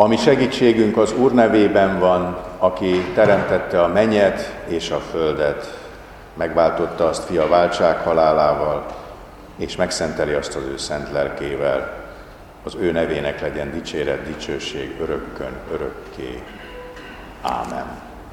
Ami segítségünk az Úr nevében van, aki teremtette a mennyet és a földet, megváltotta azt fia váltsághalálával, és megszenteli azt az ő szent lelkével. Az ő nevének legyen dicséret, dicsőség örökkön, örökké. Ámen.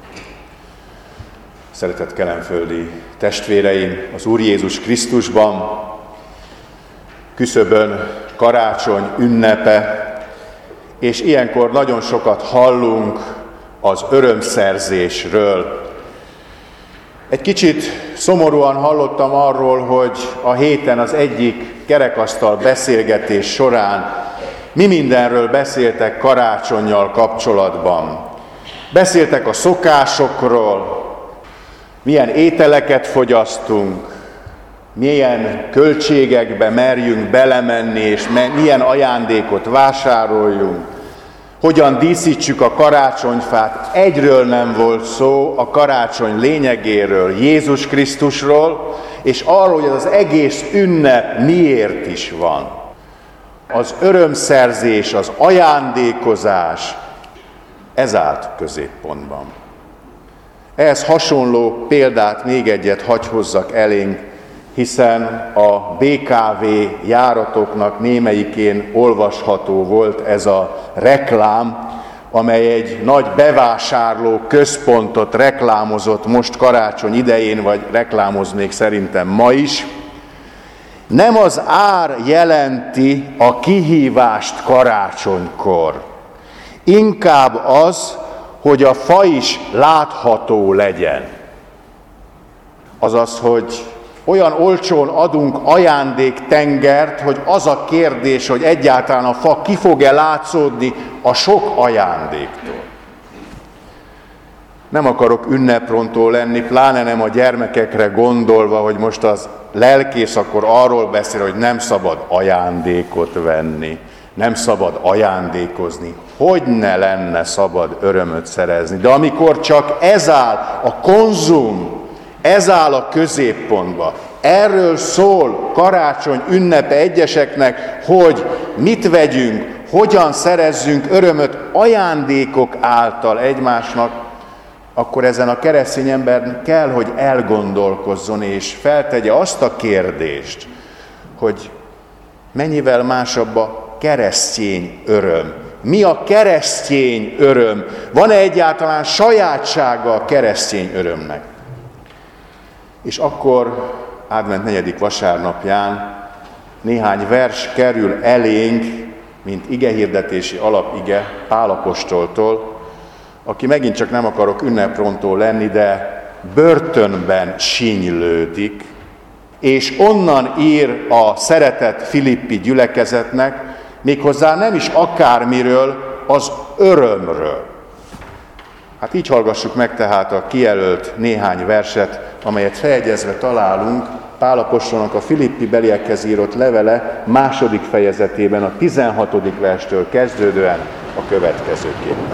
Szeretett kelenföldi testvéreim, az Úr Jézus Krisztusban küszöbön karácsony ünnepe, és ilyenkor nagyon sokat hallunk az örömszerzésről. Egy kicsit szomorúan hallottam arról, hogy a héten az egyik kerekasztal beszélgetés során mi mindenről beszéltek karácsonnyal kapcsolatban. Beszéltek a szokásokról, milyen ételeket fogyasztunk, milyen költségekbe merjünk belemenni, és milyen ajándékot vásároljunk, hogyan díszítsük a karácsonyfát. Egyről nem volt szó, a karácsony lényegéről, Jézus Krisztusról, és arról, hogy az egész ünnep miért is van. Az örömszerzés, az ajándékozás, ez állt középpontban. Ehhez hasonló példát még egyet hadd hozzak elénk, hiszen a BKV járatoknak némelyikén olvasható volt ez a reklám, amely egy nagy bevásárló központot reklámozott most karácsony idején, vagy reklámoz még szerintem ma is. Nem az ár jelenti a kihívást karácsonykor, inkább az, hogy a fa is látható legyen. Azaz, hogy olyan olcsón adunk ajándéktengert, hogy az a kérdés, hogy egyáltalán a fa ki fog-e látszódni a sok ajándéktól. Nem akarok ünneprontó lenni, pláne nem a gyermekekre gondolva, hogy most az lelkész akkor arról beszél, hogy nem szabad ajándékot venni, nem szabad ajándékozni. Hogy ne lenne szabad örömöt szerezni? De amikor csak ez áll a konzum, ez áll a középpontba. Erről szól karácsony ünnepe egyeseknek, hogy mit vegyünk, hogyan szerezzünk örömöt ajándékok által egymásnak, akkor ezen a keresztény ember kell, hogy elgondolkozzon és feltegye azt a kérdést, hogy mennyivel másabb a keresztény öröm. Mi a keresztény öröm? Van-e egyáltalán sajátsága a keresztény örömnek? És akkor advent 4. vasárnapján néhány vers kerül elénk, mint igehirdetési alapige Pál apostoltól, aki megint csak nem akarok ünneprontó lenni, de börtönben sínylődik, és onnan ír a szeretett filippi gyülekezetnek, méghozzá nem is akármiről, az örömről. Hát így hallgassuk meg tehát a kijelölt néhány verset, amelyet feljegyezve találunk Pál apostolnak a filippi beliekhez írott levele 2. fejezetében, a 16. verstől kezdődően a következőképpen.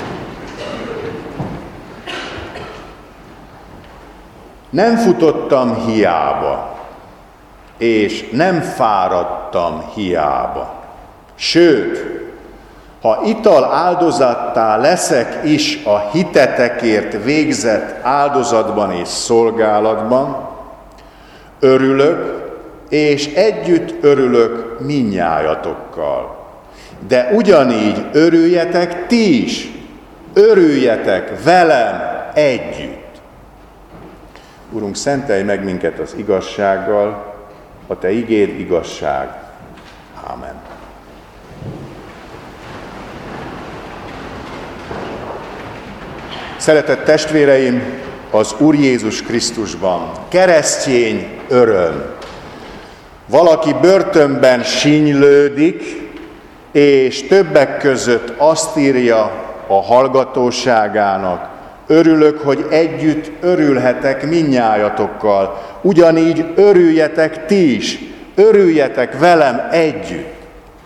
Nem futottam hiába, és nem fáradtam hiába. Sőt, ha ital áldozattá leszek is a hitetekért végzett áldozatban és szolgálatban, örülök, és együtt örülök mindnyájatokkal. De ugyanígy örüljetek ti is, örüljetek velem együtt. Urunk, szentelj meg minket az igazsággal, a te igéd igazság. Ámen. Szeretett testvéreim, az Úr Jézus Krisztusban keresztény öröm. Valaki börtönben sínylődik, és többek között azt írja a hallgatóságának, örülök, hogy együtt örülhetek mindnyájatokkal, ugyanígy örüljetek ti is, örüljetek velem együtt.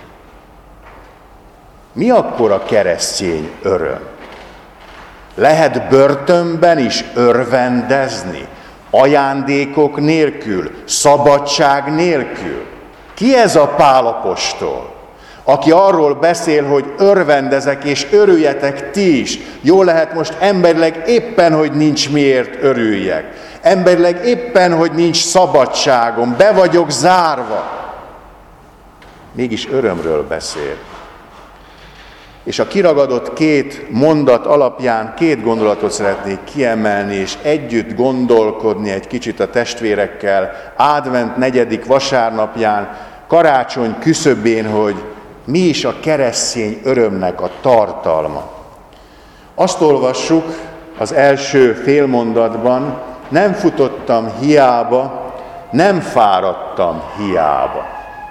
Mi akkor a keresztény öröm? Lehet börtönben is örvendezni, ajándékok nélkül, szabadság nélkül. Ki ez a Pál apostol? aki arról beszél, hogy örvendezek és örüljetek ti is. Jó lehet most emberileg éppen, hogy nincs miért örüljek. Emberileg éppen, hogy nincs szabadságom, be vagyok zárva. Mégis örömről beszél. És a kiragadott két mondat alapján két gondolatot szeretnék kiemelni, és együtt gondolkodni egy kicsit a testvérekkel advent 4. vasárnapján, karácsony küszöbén, hogy mi is a keresztény örömnek a tartalma. Azt olvassuk az első félmondatban, nem futottam hiába, nem fáradtam hiába.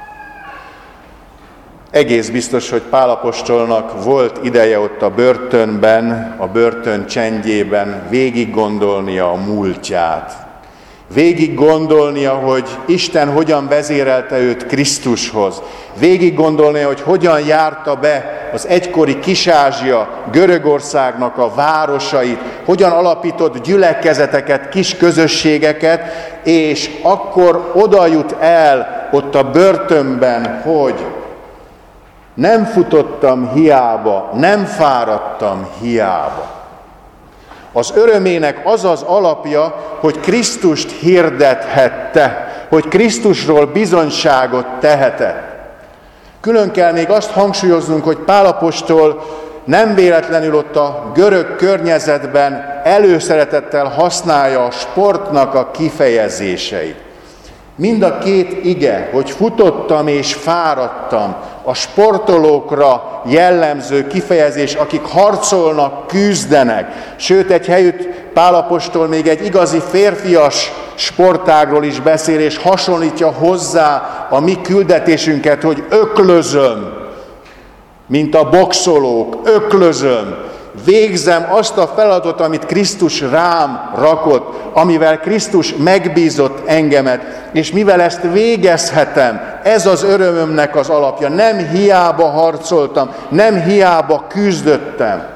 Egész biztos, hogy Pál apostolnak volt ideje ott a börtönben, a börtön csendjében végig gondolnia a múltját. Végig gondolnia, hogy Isten hogyan vezérelte őt Krisztushoz. Végig gondolnia, hogy hogyan járta be az egykori Kis-Ázsia, Görögországnak a városait, hogyan alapított gyülekezeteket, kis közösségeket, és akkor oda jut el ott a börtönben, hogy nem futottam hiába, nem fáradtam hiába. Az örömének az az alapja, hogy Krisztust hirdethette, hogy Krisztusról bizonyságot tehetett. Külön kell még azt hangsúlyoznunk, hogy Pál apostol nem véletlenül ott a görög környezetben előszeretettel használja a sportnak a kifejezéseit. Mind a két ige, hogy futottam és fáradtam, a sportolókra jellemző kifejezés, akik harcolnak, küzdenek. Sőt, egy helyütt Pál apostol még egy igazi férfias sportágról is beszél, és hasonlítja hozzá a mi küldetésünket, hogy öklözöm, mint a boxolók, öklözöm. Végzem azt a feladatot, amit Krisztus rám rakott, amivel Krisztus megbízott engemet, és mivel ezt végezhetem, ez az örömömnek az alapja. Nem hiába harcoltam, nem hiába küzdöttem.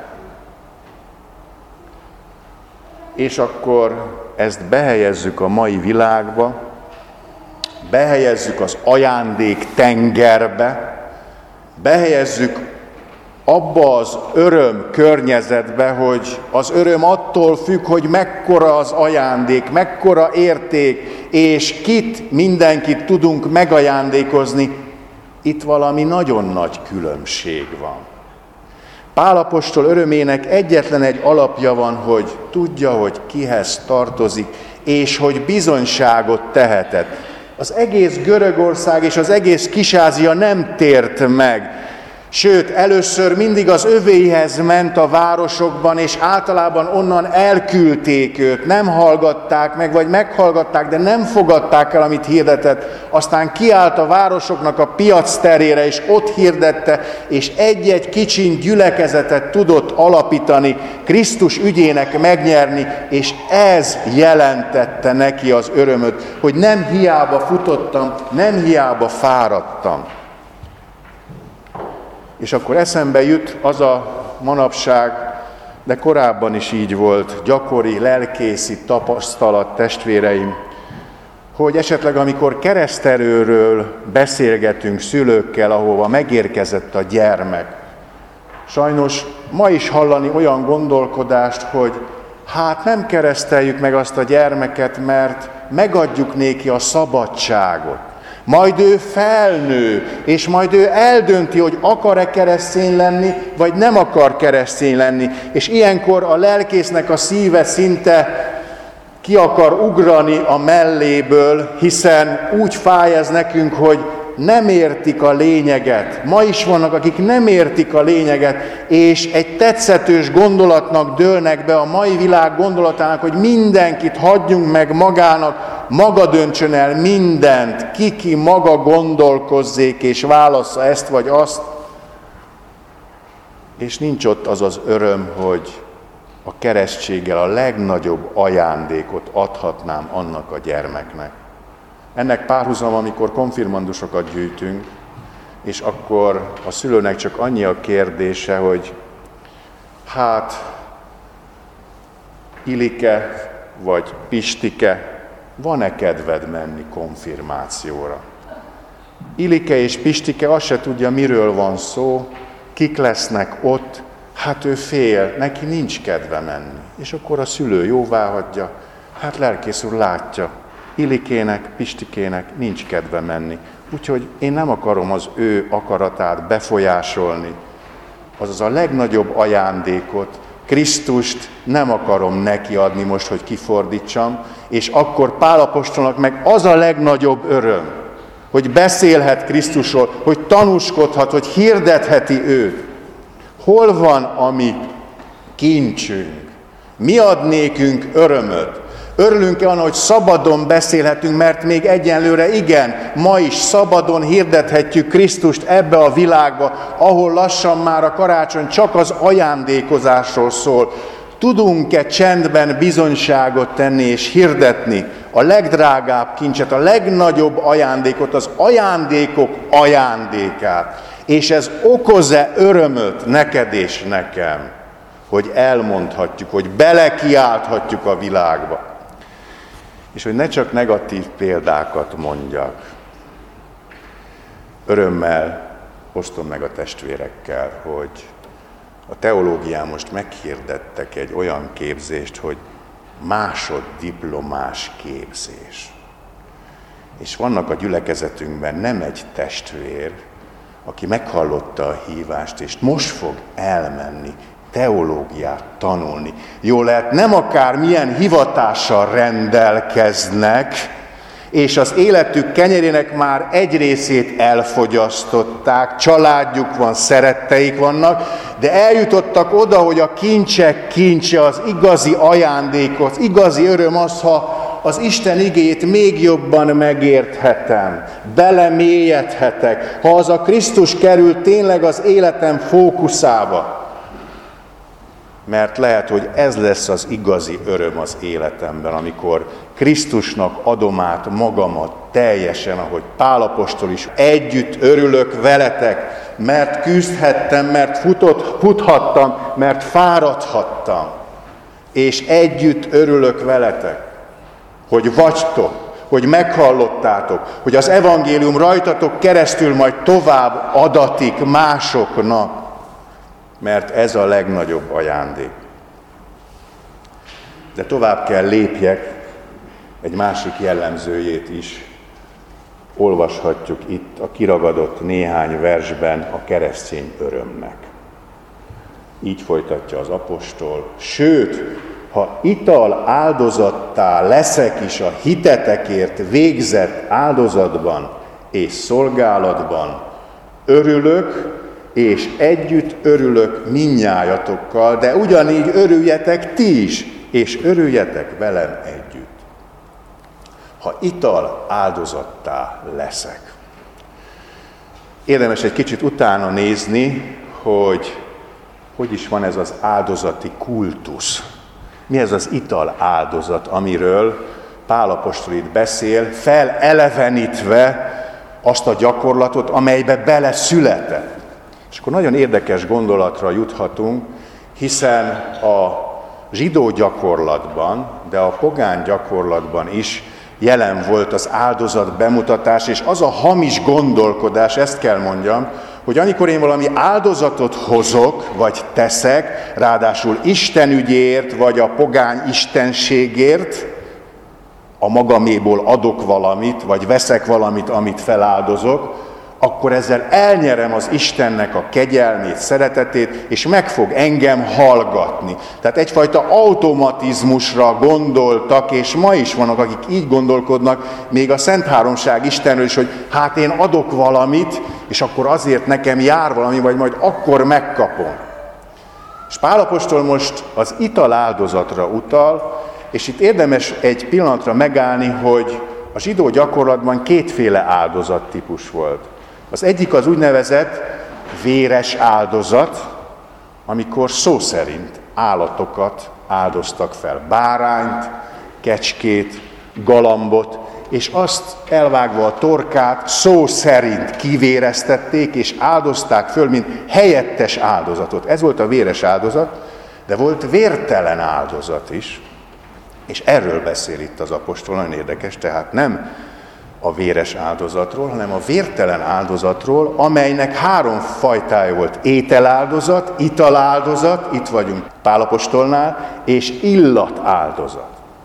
És akkor ezt behelyezzük a mai világba, behelyezzük az ajándék tengerbe, behelyezzük abba az öröm környezetbe, hogy az öröm attól függ, hogy mekkora az ajándék, mekkora érték, és mindenkit tudunk megajándékozni. Itt valami nagyon nagy különbség van. Pál apostol örömének egyetlen egy alapja van, hogy tudja, hogy kihez tartozik, és hogy bizonyságot tehetett. Az egész Görögország és az egész Kis-Ázsia nem tért meg. Sőt, először mindig az övéihez ment a városokban, és általában onnan elküldték őt, nem hallgatták meg, vagy meghallgatták, de nem fogadták el, amit hirdetett. Aztán kiállt a városoknak a piac terére, és ott hirdette, és egy-egy kicsin gyülekezetet tudott alapítani, Krisztus ügyének megnyerni, és ez jelentette neki az örömöt, hogy nem hiába futottam, nem hiába fáradtam. És akkor eszembe jut az a manapság, de korábban is így volt, gyakori, lelkészi tapasztalat, testvéreim, hogy esetleg amikor keresztelőről beszélgetünk szülőkkel, ahova megérkezett a gyermek, sajnos ma is hallani olyan gondolkodást, hogy hát nem kereszteljük meg azt a gyermeket, mert megadjuk néki a szabadságot. Majd ő felnő, és majd ő eldönti, hogy akar-e keresztény lenni, vagy nem akar keresztény lenni. És ilyenkor a lelkésznek a szíve szinte ki akar ugrani a melléből, hiszen úgy fáj ez nekünk, hogy nem értik a lényeget. Ma is vannak, akik nem értik a lényeget, és egy tetszetős gondolatnak dőlnek be a mai világ gondolatának, hogy mindenkit hagyjunk meg magának, maga döntsön el mindent, ki maga gondolkozzék, és válassza ezt vagy azt. És nincs ott az az öröm, hogy a keresztséggel a legnagyobb ajándékot adhatnám annak a gyermeknek. Ennek párhuzam, amikor konfirmandusokat gyűjtünk, és akkor a szülőnek csak annyi a kérdése, hogy hát Ilike vagy Pistike, van-e kedved menni konfirmációra? Ilike és Pistike azt se tudja, miről van szó, kik lesznek ott, hát ő fél, neki nincs kedve menni. És akkor a szülő jóváhagyja, hát lelkész úr látja, Ilikének, Pistikének nincs kedve menni. Úgyhogy én nem akarom az ő akaratát befolyásolni. Azaz a legnagyobb ajándékot, Krisztust nem akarom neki adni most, hogy kifordítsam, és akkor Pál apostolnak meg az a legnagyobb öröm, hogy beszélhet Krisztusról, hogy tanúskodhat, hogy hirdetheti őt. Hol van a mi kincsünk? Mi ad nékünk örömöt? Örülünk-e annak, hogy szabadon beszélhetünk, mert még egyenlőre igen, ma is szabadon hirdethetjük Krisztust ebbe a világba, ahol lassan már a karácsony csak az ajándékozásról szól. Tudunk-e csendben bizonyságot tenni és hirdetni a legdrágább kincset, a legnagyobb ajándékot, az ajándékok ajándékát? És ez okoz-e örömöt neked és nekem, hogy elmondhatjuk, hogy belekiálthatjuk a világba? És hogy ne csak negatív példákat mondjak. Örömmel osztom meg a testvérekkel, hogy a teológián most meghirdettek egy olyan képzést, hogy másoddiplomás képzés. És vannak a gyülekezetünkben nem egy testvér, aki meghallotta a hívást, és most fog elmenni teológiát tanulni. Jól lehet, nem akár milyen hivatással rendelkeznek, és az életük kenyerének már egy részét elfogyasztották, családjuk van, szeretteik vannak, de eljutottak oda, hogy a kincsek kincse, az igazi ajándék, az igazi öröm az, ha az Isten igéjét még jobban megérthetem, belemélyedhetek, ha az a Krisztus kerül tényleg az életem fókuszába. Mert lehet, hogy ez lesz az igazi öröm az életemben, amikor Krisztusnak adom át magamat teljesen, ahogy Pál apostol is. Együtt örülök veletek, mert küzdhettem, mert futhattam, mert fáradhattam. És együtt örülök veletek, hogy vagytok, hogy meghallottátok, hogy az evangélium rajtatok keresztül majd tovább adatik másoknak. Mert ez a legnagyobb ajándék. De tovább kell lépjek, egy másik jellemzőjét is olvashatjuk itt a kiragadott néhány versben a keresztény örömnek. Így folytatja az apostol. Sőt, ha ital áldozattá leszek is a hitetekért végzett áldozatban és szolgálatban, örülök, és együtt örülök mindnyájatokkal, de ugyanígy örüljetek ti is, és örüljetek velem együtt. Ha ital áldozattá leszek. Érdemes egy kicsit utána nézni, hogy is van ez az áldozati kultusz. Mi ez az ital áldozat, amiről Pál apostol itt beszél, felelevenítve azt a gyakorlatot, amelybe beleszületett. És akkor nagyon érdekes gondolatra juthatunk, hiszen a zsidó gyakorlatban, de a pogány gyakorlatban is jelen volt az áldozat bemutatás, és az a hamis gondolkodás, ezt kell mondjam, hogy amikor én valami áldozatot hozok, vagy teszek, ráadásul Isten ügyért, vagy a pogány istenségért, a magaméból adok valamit, vagy veszek valamit, amit feláldozok, akkor ezzel elnyerem az Istennek a kegyelmét, szeretetét, és meg fog engem hallgatni. Tehát egyfajta automatizmusra gondoltak, és ma is vannak, akik így gondolkodnak, még a Szent Háromság Istenről is, hogy hát én adok valamit, és akkor azért nekem jár valami, vagy majd akkor megkapom. És Pál apostol most az ital áldozatra utal, és itt érdemes egy pillanatra megállni, hogy a zsidó gyakorlatban kétféle áldozattípus volt. Az egyik az úgynevezett véres áldozat, amikor szó szerint állatokat áldoztak fel. Bárányt, kecskét, galambot, és azt elvágva a torkát szó szerint kivéreztették, és áldozták föl, mint helyettes áldozatot. Ez volt a véres áldozat, de volt vértelen áldozat is, és erről beszél itt az apostol, nagyon érdekes, tehát nem a véres áldozatról, hanem a vértelen áldozatról, amelynek 3 fajtája volt: ételáldozat, italáldozat, itt vagyunk Pál apostolnál, és illatáldozat.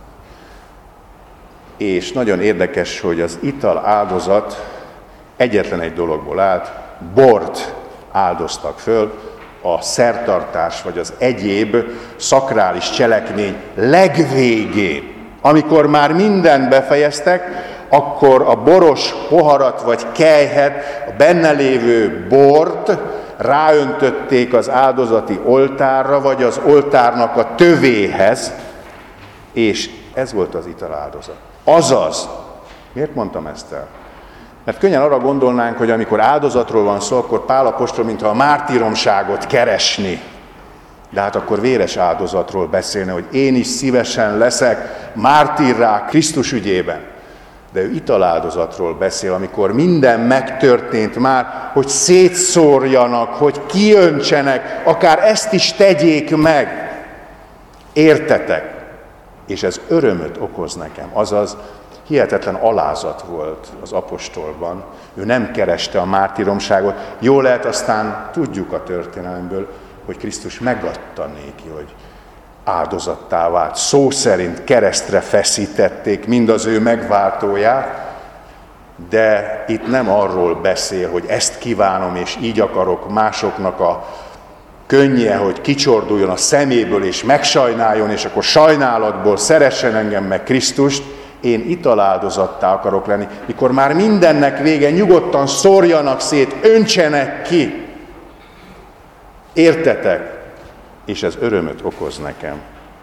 És nagyon érdekes, hogy az italáldozat egyetlen egy dologból állt: bort áldoztak föl a szertartás vagy az egyéb szakrális cselekmény legvégén. Amikor már mindent befejeztek, akkor a boros poharat vagy kelyhet, a benne lévő bort ráöntötték az áldozati oltárra, vagy az oltárnak a tövéhez, és ez volt az italáldozat. Azaz, miért mondtam ezt el? Mert könnyen arra gondolnánk, hogy amikor áldozatról van szó, akkor Pál apostol, mintha a mártíromságot keresni. De hát akkor véres áldozatról beszélne, hogy én is szívesen leszek mártírrá Krisztus ügyében. De ő italáldozatról beszél, amikor minden megtörtént már, hogy szétszórjanak, hogy kiöntsenek, akár ezt is tegyék meg. Értetek? És ez örömöt okoz nekem, azaz hihetetlen alázat volt az apostolban. Ő nem kereste a mártíromságot. Jól lehet, aztán tudjuk a történelemből, hogy Krisztus megadta néki, hogy áldozattá vált. Szó szerint keresztre feszítették mind az ő megváltóját, de itt nem arról beszél, hogy ezt kívánom, és így akarok másoknak a könnye, hogy kicsorduljon a szeméből, és megsajnáljon, és akkor sajnálatból szeressen engem meg Krisztust. Én italáldozattá akarok lenni, mikor már mindennek vége, nyugodtan szórjanak szét, öntsenek ki. Értetek? És ez örömöt okoz nekem.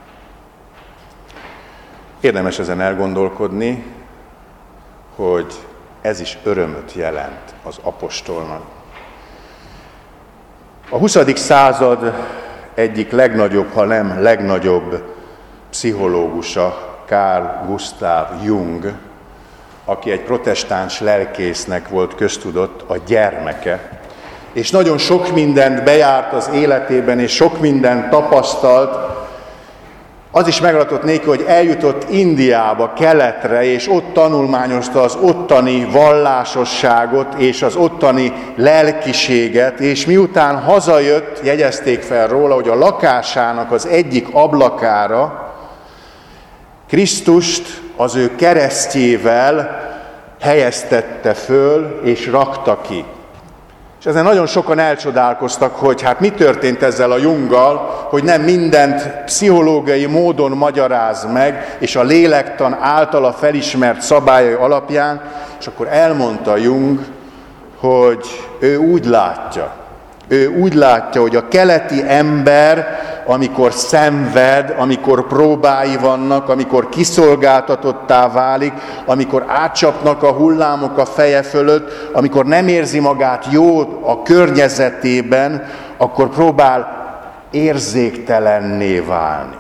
Érdemes ezen elgondolkodni, hogy ez is örömöt jelent az apostolnak. A 20. század egyik legnagyobb, ha nem legnagyobb pszichológusa, Carl Gustav Jung, aki egy protestáns lelkésznek volt köztudott, a gyermeke, és nagyon sok mindent bejárt az életében, és sok mindent tapasztalt. Az is megadatott néki, hogy eljutott Indiába, keletre, és ott tanulmányozta az ottani vallásosságot, és az ottani lelkiséget, és miután hazajött, jegyezték fel róla, hogy a lakásának az egyik ablakára Krisztust az ő keresztjével helyeztette föl, és rakta ki. És ezen nagyon sokan elcsodálkoztak, hogy hát mi történt ezzel a Junggal, hogy nem mindent pszichológiai módon magyaráz meg, és a lélektan általa felismert szabályai alapján, és akkor elmondta Jung, hogy ő úgy látja, hogy a keleti ember, amikor szenved, amikor próbái vannak, amikor kiszolgáltatottá válik, amikor átcsapnak a hullámok a feje fölött, amikor nem érzi magát jól a környezetében, akkor próbál érzéktelenné válni.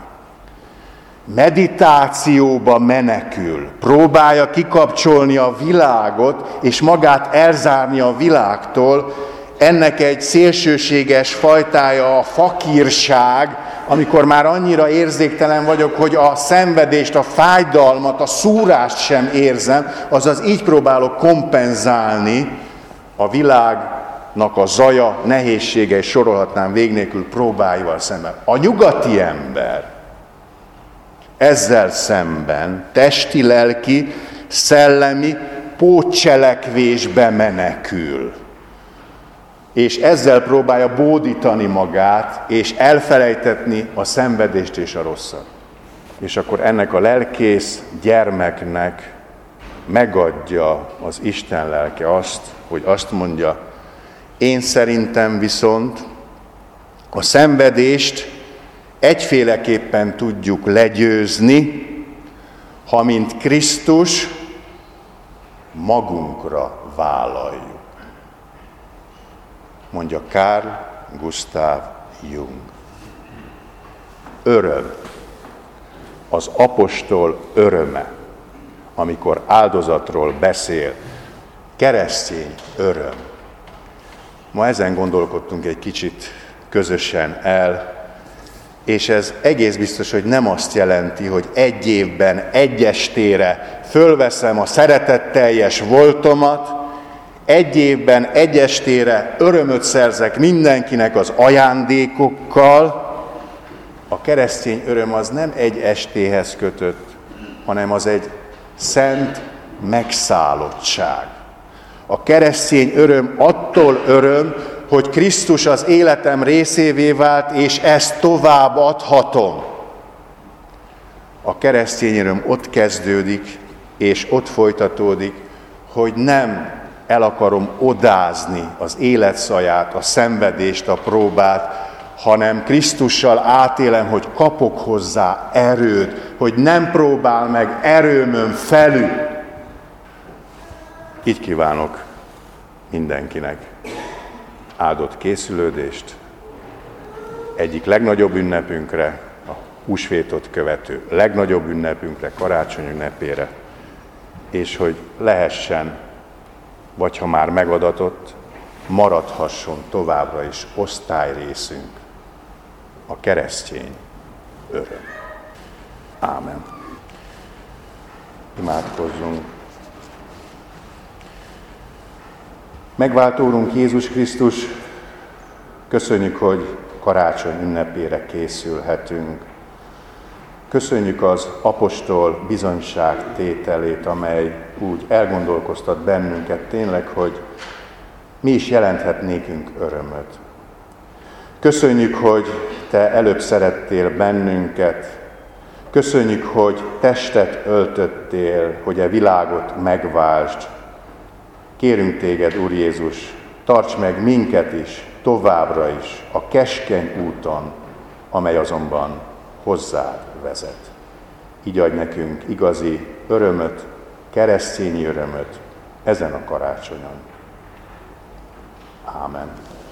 Meditációba menekül, próbálja kikapcsolni a világot, és magát elzárni a világtól. Ennek egy szélsőséges fajtája a fakírság, amikor már annyira érzéktelen vagyok, hogy a szenvedést, a fájdalmat, a szúrást sem érzem, azaz így próbálok kompenzálni a világnak a zaja, nehézsége, és sorolhatnám vég nélkül próbáival szemben. A nyugati ember ezzel szemben testi, lelki, szellemi pótcselekvésbe menekül. És ezzel próbálja bódítani magát, és elfelejtetni a szenvedést és a rosszat. És akkor ennek a lelkész gyermeknek megadja az Isten lelke azt, hogy azt mondja, én szerintem viszont a szenvedést egyféleképpen tudjuk legyőzni, ha mint Krisztus magunkra vállaljuk. Mondja Carl Gustav Jung. Öröm, az apostol öröme, amikor áldozatról beszél, keresztény öröm. Ma ezen gondolkodtunk egy kicsit közösen el, És ez egész biztos, hogy nem azt jelenti, hogy egy évben, egy estére fölveszem a szeretetteljes voltomat, egy évben, egy estére örömöt szerzek mindenkinek az ajándékokkal. A keresztény öröm az nem egy estéhez kötött, hanem az egy szent megszállottság. A keresztény öröm attól öröm, hogy Krisztus az életem részévé vált, és ezt tovább adhatom. A keresztény öröm ott kezdődik, és ott folytatódik, hogy nem el akarom odázni az életszaját, a szenvedést, a próbát, hanem Krisztussal átélem, hogy kapok hozzá erőt, hogy nem próbál meg erőmön felül. Így kívánok mindenkinek áldott készülődést egyik legnagyobb ünnepünkre, a húsvétot követő legnagyobb ünnepünkre, karácsony ünnepére, és hogy lehessen, vagy ha már megadatott, maradhasson továbbra is osztályrészünk a keresztény öröm. Ámen. Imádkozzunk. Megváltó Úrunk Jézus Krisztus, köszönjük, hogy karácsony ünnepére készülhetünk. Köszönjük az apostol bizonyságtételét, amely úgy elgondolkoztat bennünket tényleg, hogy mi is jelenthet nékünk örömöt. Köszönjük, hogy Te előbb szerettél bennünket. Köszönjük, hogy testet öltöttél, hogy a világot megváltsd. Kérünk Téged, Úr Jézus, tarts meg minket is, továbbra is, a keskeny úton, amely azonban hozzád vezet. Így adj nekünk igazi örömöt, keresztényi örömöt ezen a karácsonyon. Ámen.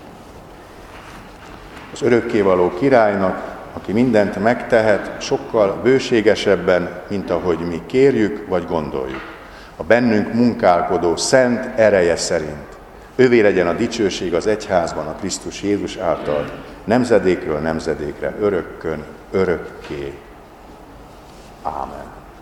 Az örökkévaló királynak, aki mindent megtehet, sokkal bőségesebben, mint ahogy mi kérjük vagy gondoljuk, a bennünk munkálkodó szent ereje szerint. Ővé legyen a dicsőség az egyházban a Krisztus Jézus által, nemzedékről nemzedékre, örökkön, örökké. Ámen.